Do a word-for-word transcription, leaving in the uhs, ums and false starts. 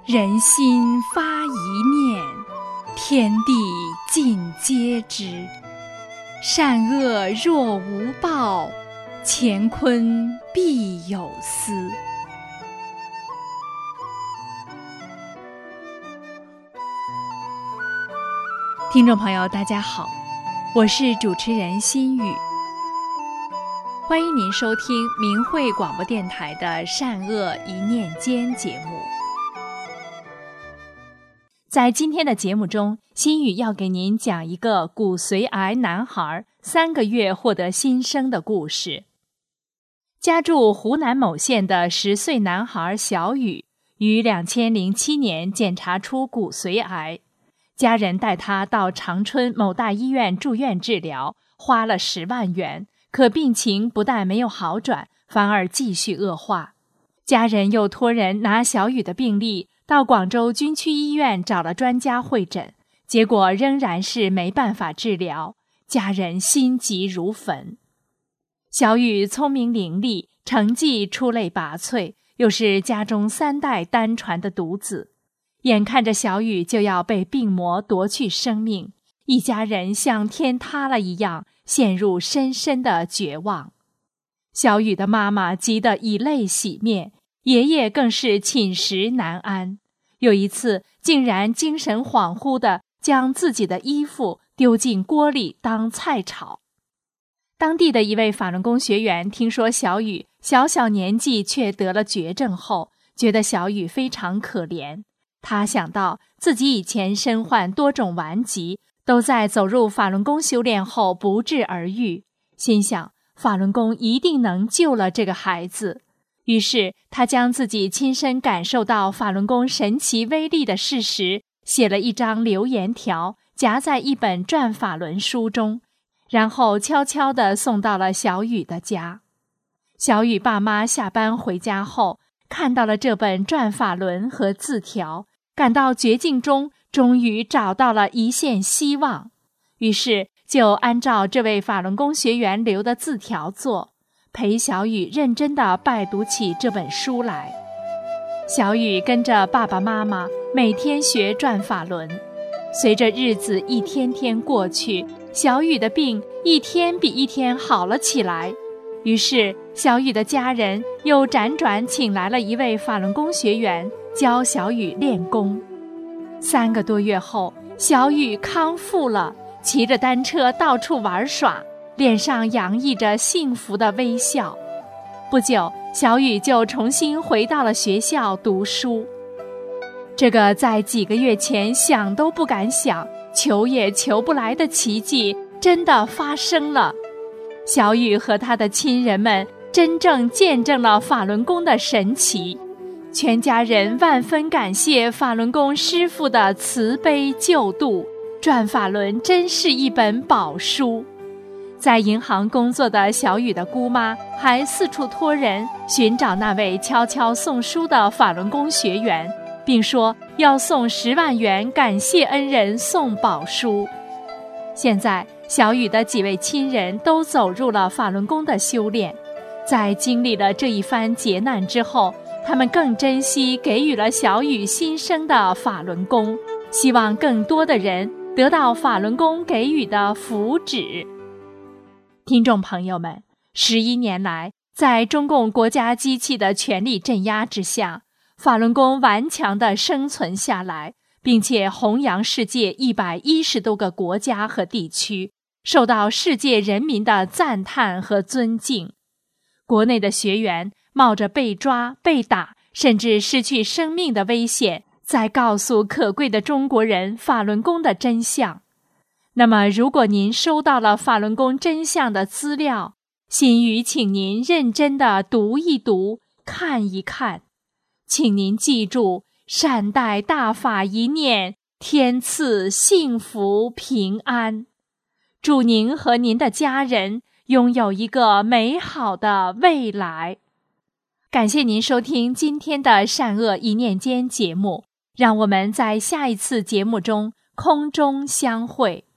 人心发一念，天地尽皆知。善恶若无报，乾坤必有司。听众朋友大家好，我是主持人心雨，欢迎您收听明慧广播电台的善恶一念间节目。在今天的节目中，心雨要给您讲一个骨髓癌男孩三个月获得新生的故事。家住湖南某县的十岁男孩小雨，于两千零七年检查出骨髓癌，家人带他到长春某大医院住院治疗，花了十万元，可病情不但没有好转，反而继续恶化。家人又托人拿小雨的病历到广州军区医院找了专家会诊，结果仍然是没办法治疗，家人心急如焚。小雨聪明伶俐，成绩出类拔萃，又是家中三代单传的独子，眼看着小雨就要被病魔夺去生命，一家人像天塌了一样，陷入深深的绝望。小雨的妈妈急得以泪洗面，爷爷更是寝食难安，有一次竟然精神恍惚地将自己的衣服丢进锅里当菜炒。当地的一位法轮功学员听说小雨小小年纪却得了绝症后，觉得小雨非常可怜。他想到自己以前身患多种顽疾，都在走入法轮功修炼后不治而愈，心想法轮功一定能救了这个孩子。于是他将自己亲身感受到法轮功神奇威力的事实写了一张留言条，夹在一本转法轮书中，然后悄悄地送到了小雨的家。小雨爸妈下班回家后，看到了这本转法轮和字条，感到绝境中终于找到了一线希望，于是就按照这位法轮功学员留的字条做，陪小雨认真地拜读起这本书来。小雨跟着爸爸妈妈每天学转法轮，随着日子一天天过去，小雨的病一天比一天好了起来。于是小雨的家人又辗转请来了一位法轮功学员教小雨练功。三个多月后，小雨康复了，骑着单车到处玩耍，脸上洋溢着幸福的微笑。不久，小雨就重新回到了学校读书。这个在几个月前想都不敢想，求也求不来的奇迹真的发生了。小雨和他的亲人们真正见证了法轮功的神奇，全家人万分感谢法轮功师父的慈悲救度，转法轮真是一本宝书。在银行工作的小雨的姑妈还四处托人寻找那位悄悄送书的法轮功学员，并说要送十万元感谢恩人送宝书。现在小雨的几位亲人都走入了法轮功的修炼，在经历了这一番劫难之后，他们更珍惜给予了小雨新生的法轮功，希望更多的人得到法轮功给予的福祉。听众朋友们，十一年来，在中共国家机器的全力镇压之下，法轮功顽强地生存下来，并且弘扬世界一百一十多个国家和地区，受到世界人民的赞叹和尊敬。国内的学员冒着被抓、被打，甚至失去生命的危险，在告诉可贵的中国人法轮功的真相。那么如果您收到了法轮功真相的资料，心语请您认真地读一读，看一看。请您记住，善待大法一念，天赐幸福平安。祝您和您的家人拥有一个美好的未来。感谢您收听今天的善恶一念间节目，让我们在下一次节目中空中相会。